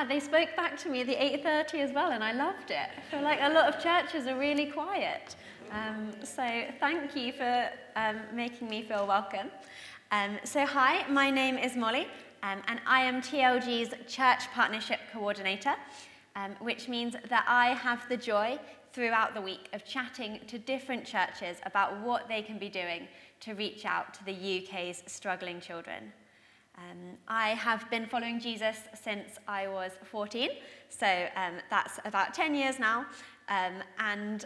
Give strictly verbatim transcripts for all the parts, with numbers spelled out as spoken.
yeah, they spoke back to me at the eight thirty as well, and I loved it. I feel like a lot of churches are really quiet. Um, so thank you for um, making me feel welcome. Um, so hi, my name is Molly, um, and I am T L G's Church Partnership Coordinator, um, which means that I have the joy throughout the week of chatting to different churches about what they can be doing to reach out to the U K's struggling children. Um, I have been following Jesus since I was fourteen, so um, that's about ten years now, um, and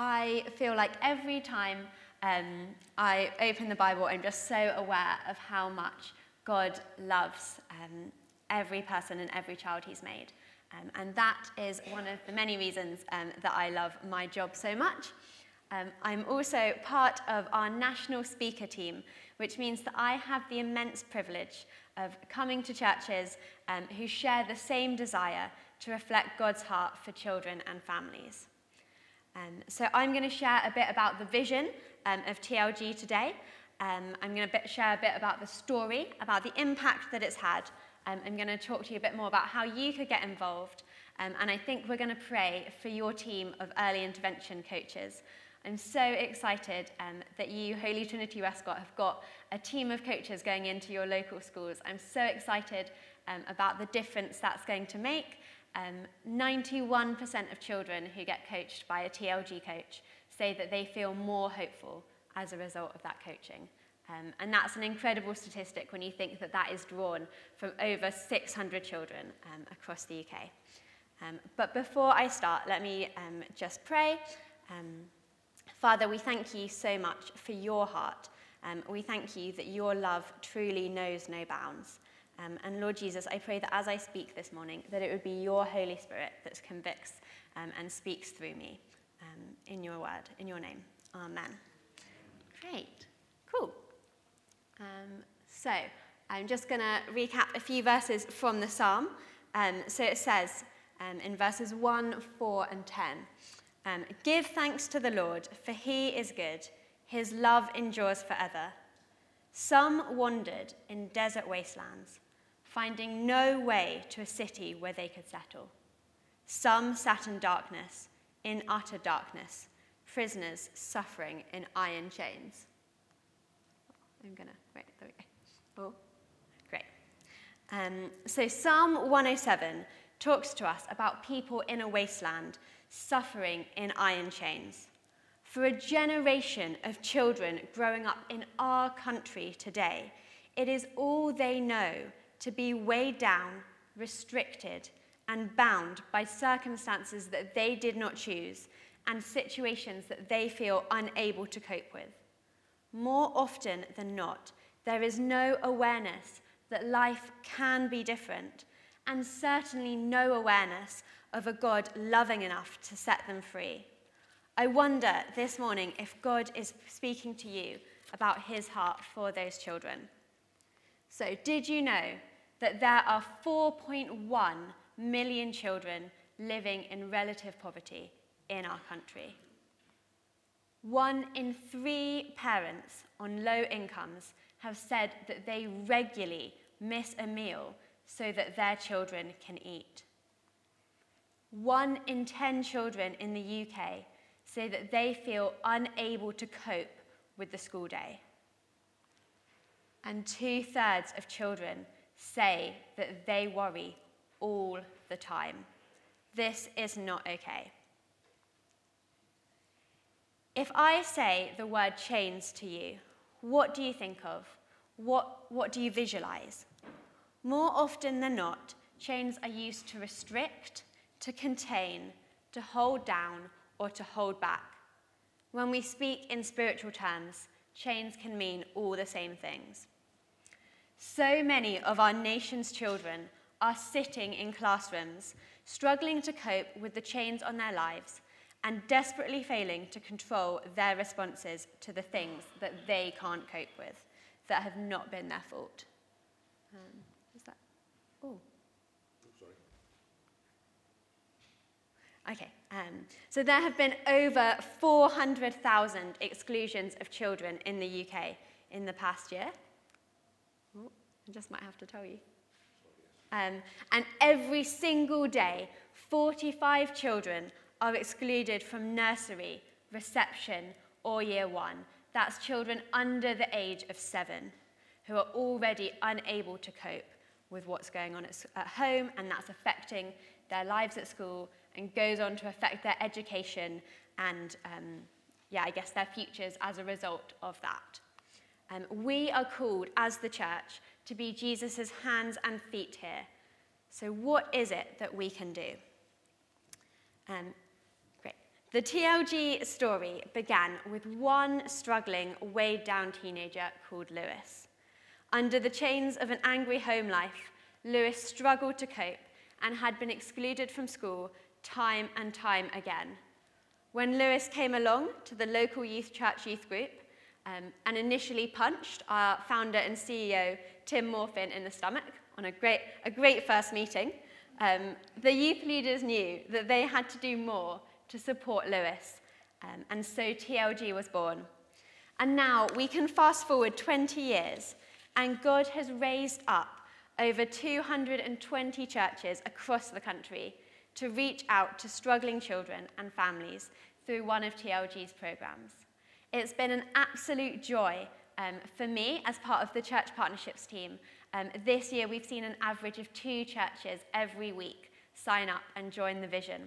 I feel like every time um, I open the Bible, I'm just so aware of how much God loves um, every person and every child he's made. Um, and that is one of the many reasons um, that I love my job so much. Um, I'm also part of our national speaker team, which means that I have the immense privilege of coming to churches um, who share the same desire to reflect God's heart for children and families. Um, so I'm going to share a bit about the vision um, of T L G today. Um, I'm going to share a bit about the story, about the impact that it's had. Um, I'm going to talk to you a bit more about how you could get involved. Um, and I think we're going to pray for your team of early intervention coaches. I'm so excited um, that you, Holy Trinity Westcott, have got a team of coaches going into your local schools. I'm so excited um, about the difference that's going to make. Um, ninety-one percent of children who get coached by a T L G coach say that they feel more hopeful as a result of that coaching. Um, and that's an incredible statistic when you think that that is drawn from over six hundred children um, across the U K. Um, but before I start, let me um, just pray. Um, Father, we thank you so much for your heart. Um, we thank you that your love truly knows no bounds. Um, and Lord Jesus, I pray that as I speak this morning, that it would be your Holy Spirit that convicts um, and speaks through me um, in your word, in your name. Amen. Great. Cool. Um, so I'm just going to recap a few verses from the psalm. Um, so it says um, in verses one, four, and ten, um, give thanks to the Lord, for he is good. His love endures forever. Some wandered in desert wastelands, finding no way to a city where they could settle. Some sat in darkness, in utter darkness, prisoners suffering in iron chains. I'm going to, wait, there we go. Oh, great. Um, so Psalm one oh seven talks to us about people in a wasteland suffering in iron chains. For a generation of children growing up in our country today, it is all they know to be weighed down, restricted, and bound by circumstances that they did not choose and situations that they feel unable to cope with. More often than not, there is no awareness that life can be different, and certainly no awareness of a God loving enough to set them free. I wonder this morning if God is speaking to you about his heart for those children. So, did you know that there are four point one million children living in relative poverty in our country? One in three parents on low incomes have said that they regularly miss a meal so that their children can eat. One in ten children in the U K say that they feel unable to cope with the school day. And two-thirds of children say that they worry all the time. This is not okay. If I say the word chains to you, what do you think of? What, what do you visualize? More often than not, chains are used to restrict, to contain, to hold down, or to hold back. When we speak in spiritual terms, chains can mean all the same things. So many of our nation's children are sitting in classrooms, struggling to cope with the chains on their lives and desperately failing to control their responses to the things that they can't cope with, that have not been their fault. Um, is that? Oh. Sorry. Okay. Um, so there have been over four hundred thousand exclusions of children in the U K in the past year. Oh, I just might have to tell you. Um, and every single day, forty-five children are excluded from nursery, reception, or year one. That's children under the age of seven who are already unable to cope with what's going on at, at home, and that's affecting their lives at school and goes on to affect their education and, um, yeah, I guess their futures as a result of that. Um, we are called as the church to be Jesus' hands and feet here. So what is it that we can do? Um, great. The T L G story began with one struggling, weighed down teenager called Lewis. Under the chains of an angry home life, Lewis struggled to cope and had been excluded from school time and time again. When Lewis came along to the local youth church youth group um, and initially punched our founder and C E O, Tim Morfin, in the stomach on a great, a great first meeting, um, the youth leaders knew that they had to do more to support Lewis, um, and so T L G was born. And now we can fast forward twenty years, and God has raised up over two hundred twenty churches across the country to reach out to struggling children and families through one of T L G's programs. It's been an absolute joy um, for me as part of the Church Partnerships team. Um, this year we've seen an average of two churches every week sign up and join the vision.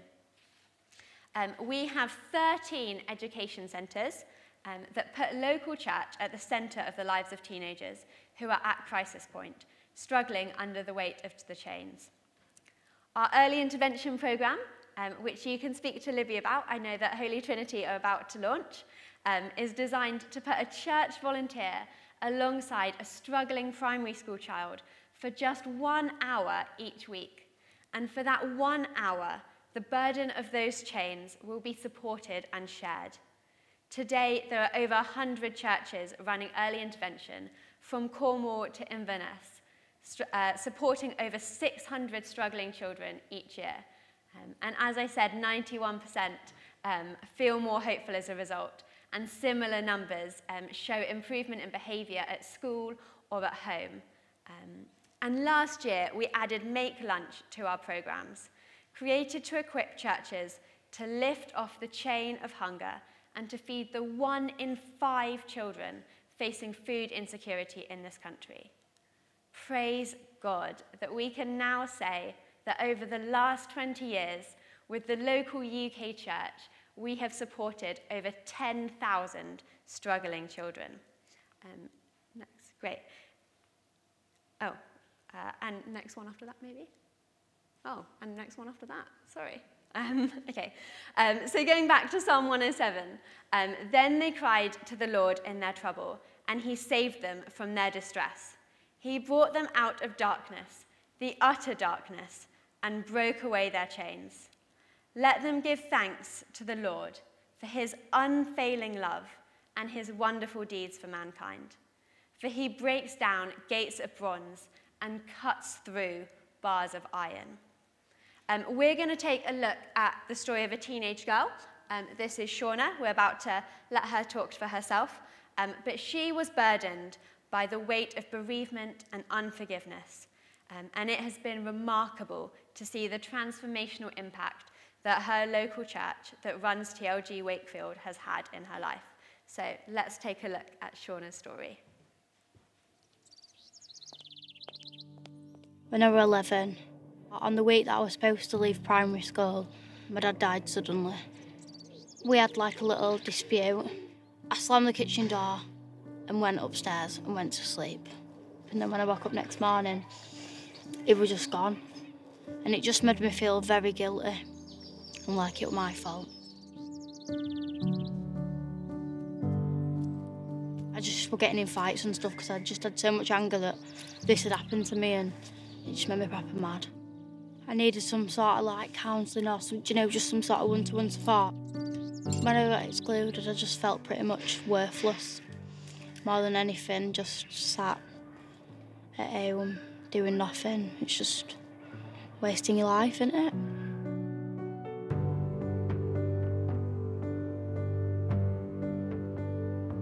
Um, we have thirteen education centres um, that put local church at the centre of the lives of teenagers who are at crisis point, struggling under the weight of the chains. Our early intervention programme, um, which you can speak to Libby about, I know that Holy Trinity are about to launch, um, is designed to put a church volunteer alongside a struggling primary school child for just one hour each week. And for that one hour, the burden of those chains will be supported and shared. Today, there are over one hundred churches running early intervention from Cornwall to Inverness, uh, supporting over six hundred struggling children each year. Um, and as I said, ninety-one percent um, feel more hopeful as a result, and similar numbers um, show improvement in behaviour at school or at home. Um, and last year, we added Make Lunch to our programmes, created to equip churches to lift off the chain of hunger and to feed the one in five children facing food insecurity in this country. Praise God that we can now say that over the last twenty years, with the local U K church, we have supported over ten thousand struggling children. Um, next, great. Oh, uh, and next one after that, maybe? Oh, and next one after that, sorry. Um, okay, um, so going back to Psalm one oh seven, um, then they cried to the Lord in their trouble, and he saved them from their distress. He brought them out of darkness, the utter darkness, and broke away their chains. Let them give thanks to the Lord for his unfailing love and his wonderful deeds for mankind. For he breaks down gates of bronze and cuts through bars of iron. Um, we're going to take a look at the story of a teenage girl. Um, this is Shauna. We're about to let her talk for herself. Um, but she was burdened by the weight of bereavement and unforgiveness. Um, and it has been remarkable to see the transformational impact that her local church that runs T L G Wakefield has had in her life. So let's take a look at Shauna's story. When I was eleven, on the week that I was supposed to leave primary school, my dad died suddenly. We had like a little dispute. I slammed the kitchen door and went upstairs and went to sleep. And then when I woke up next morning, he was just gone. And it just made me feel very guilty and like it was my fault. I just was getting in fights and stuff because I just had so much anger that this had happened to me, and it just made me proper mad. I needed some sort of like counselling or some, you know, just some sort of one-to-one support. When I got excluded, I just felt pretty much worthless. More than anything, just sat at home doing nothing. It's just wasting your life, isn't it?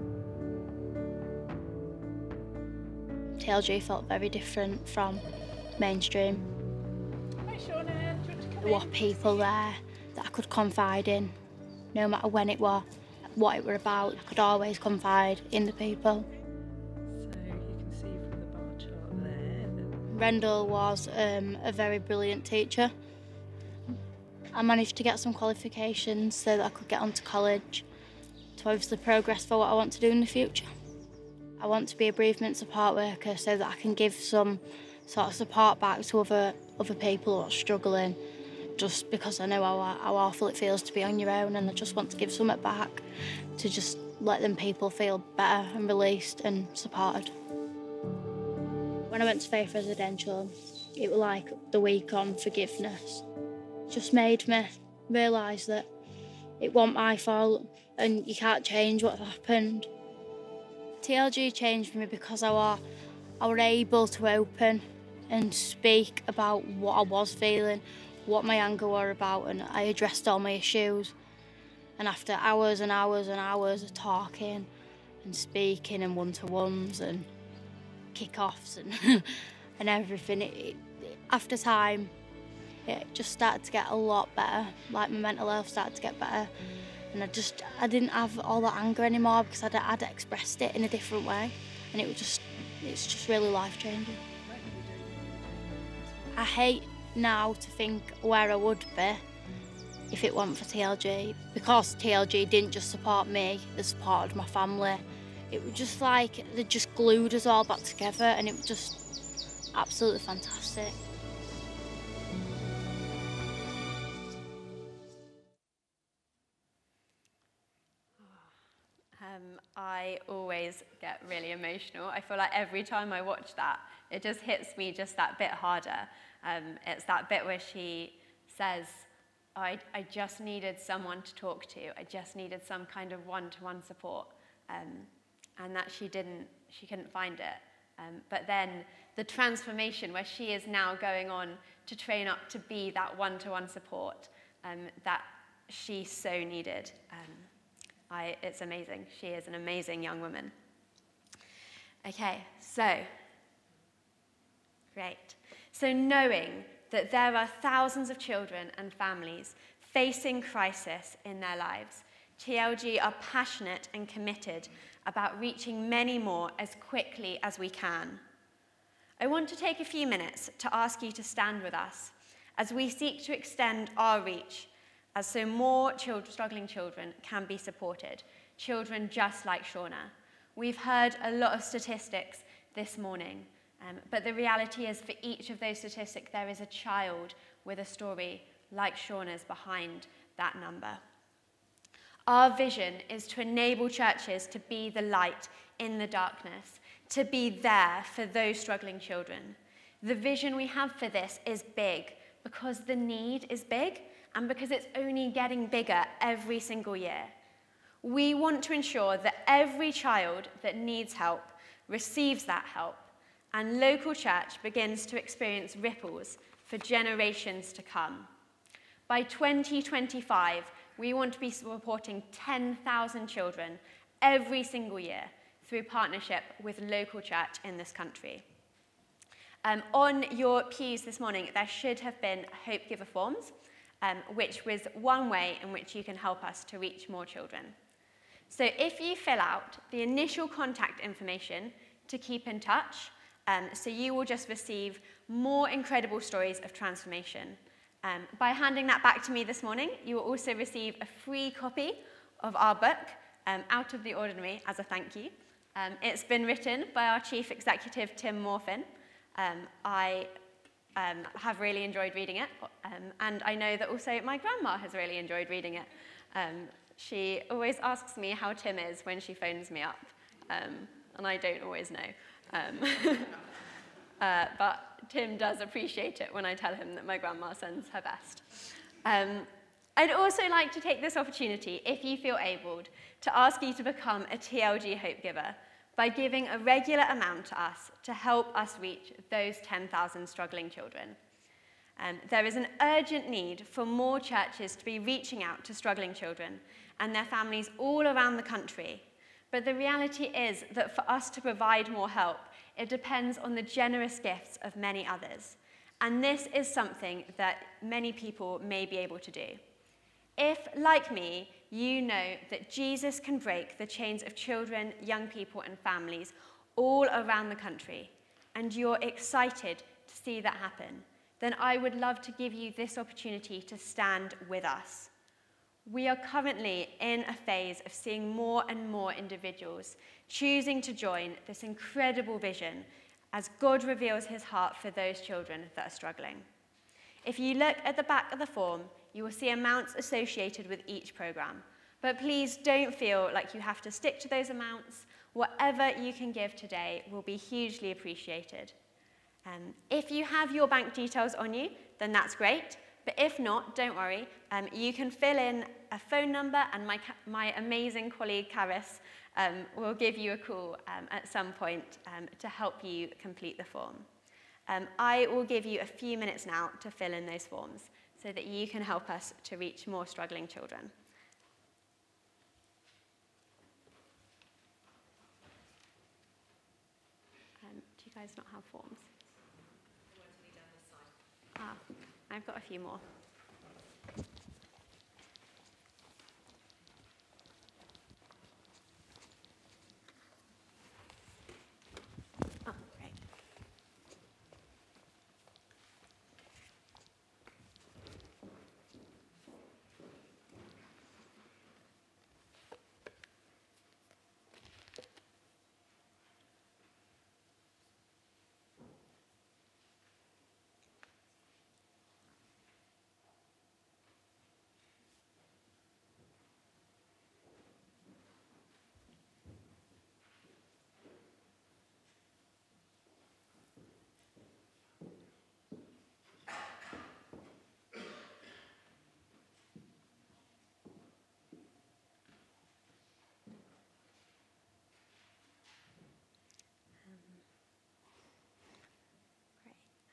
T L G felt very different from mainstream. Hi, Shauna. Do you want to come There were in? people there that I could confide in, no matter when it was, what it were about. I could always confide in the people. So you can see from the bar chart there that Rendell was um, a very brilliant teacher. I managed to get some qualifications so that I could get onto college to obviously progress for what I want to do in the future. I want to be a bereavement support worker so that I can give some sort of support back to other other people who are struggling, just because I know how, how awful it feels to be on your own, and I just want to give something back to just let them people feel better and released and supported. When I went to Faith Residential, it was like the week on forgiveness. It just made me realise that it wasn't my fault and you can't change what happened. T L G changed me because I was, I was able to open and speak about what I was feeling, what my anger were about, and I addressed all my issues. And after hours and hours and hours of talking and speaking and one-to-ones and kick-offs and, and everything, it, it, after time, it just started to get a lot better. Like, my mental health started to get better. And I just, I didn't have all that anger anymore because I'd, I'd expressed it in a different way. And it was just, it's just really life-changing. I hate now to think where I would be if it weren't for T L G. Because T L G didn't just support me, they supported my family. It was just like, they just glued us all back together, and it was just absolutely fantastic. Um, I always get really emotional. I feel like every time I watch that, it just hits me just that bit harder. Um, it's that bit where she says, I, I just needed someone to talk to. I just needed some kind of one-to-one support. Um, and that she didn't, she couldn't find it. Um, but then the transformation where she is now going on to train up to be that one-to-one support um, that she so needed. Um, I, it's amazing. She is an amazing young woman. Okay, so, great. So knowing that there are thousands of children and families facing crisis in their lives, T L G are passionate and committed about reaching many more as quickly as we can. I want to take a few minutes to ask you to stand with us as we seek to extend our reach as so more children, struggling children can be supported, children just like Shauna. We've heard a lot of statistics this morning, um, but the reality is for each of those statistics, there is a child with a story like Shauna's behind that number. Our vision is to enable churches to be the light in the darkness, to be there for those struggling children. The vision we have for this is big because the need is big and because it's only getting bigger every single year. We want to ensure that every child that needs help receives that help, and local church begins to experience ripples for generations to come. By twenty twenty-five, we want to be supporting ten thousand children every single year through partnership with local church in this country. Um, on your pews this morning, there should have been Hope Giver forms, um, which was one way in which you can help us to reach more children. So if you fill out the initial contact information to keep in touch, um, so you will just receive more incredible stories of transformation. Um, by handing that back to me this morning, you will also receive a free copy of our book, um, Out of the Ordinary, as a thank you. Um, it's been written by our Chief Executive, Tim Morfin. Um, I um, have really enjoyed reading it, um, and I know that also my grandma has really enjoyed reading it. Um, she always asks me how Tim is when she phones me up, um, and I don't always know. Um, uh, but Tim does appreciate it when I tell him that my grandma sends her best. Um, I'd also like to take this opportunity, if you feel able, to ask you to become a T L G Hope Giver by giving a regular amount to us to help us reach those ten thousand struggling children. Um, there is an urgent need for more churches to be reaching out to struggling children and their families all around the country. But the reality is that for us to provide more help, it depends on the generous gifts of many others. And this is something that many people may be able to do. If, like me, you know that Jesus can break the chains of children, young people, and families all around the country, and you're excited to see that happen, then I would love to give you this opportunity to stand with us. We are currently in a phase of seeing more and more individuals choosing to join this incredible vision as God reveals his heart for those children that are struggling. If you look at the back of the form, you will see amounts associated with each programme. But please don't feel like you have to stick to those amounts. Whatever you can give today will be hugely appreciated. Um, if you have your bank details on you, then that's great. But if not, don't worry. Um, you can fill in a phone number, and my, my amazing colleague, Karis, um, will give you a call um, at some point um, to help you complete the form. Um, I will give you a few minutes now to fill in those forms so that you can help us to reach more struggling children. Um, do you guys not have forms? Ah, I've got a few more. Oh, great. Great.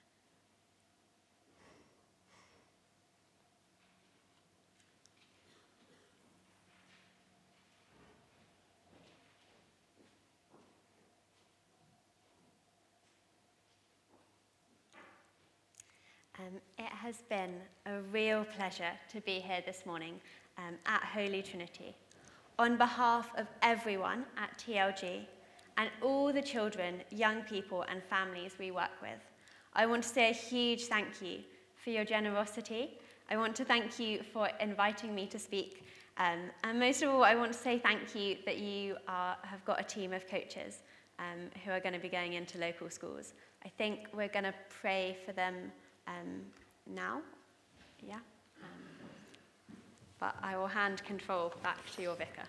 Um, it has been a real pleasure to be here this morning um, at Holy Trinity. On behalf of everyone at T L G and all the children, young people and families we work with, I want to say a huge thank you for your generosity. I want to thank you for inviting me to speak. Um, and most of all, I want to say thank you that you are, have got a team of coaches um, who are going to be going into local schools. I think we're going to pray for them Um, now, yeah, um, but I will hand control back to your vicar.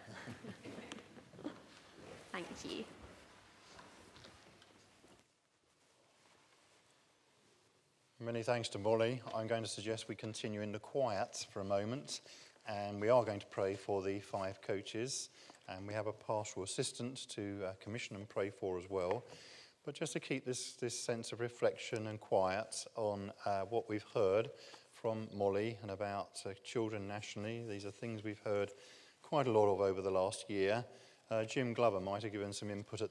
Thank you. Many thanks to Molly. I'm going to suggest we continue in the quiet for a moment, and we are going to pray for the five coaches, and we have a pastoral assistant to uh, commission and pray for as well. But just to keep this, this sense of reflection and quiet on uh, what we've heard from Molly and about uh, children nationally. These are things we've heard quite a lot of over the last year. Uh, Jim Glover might have given some input at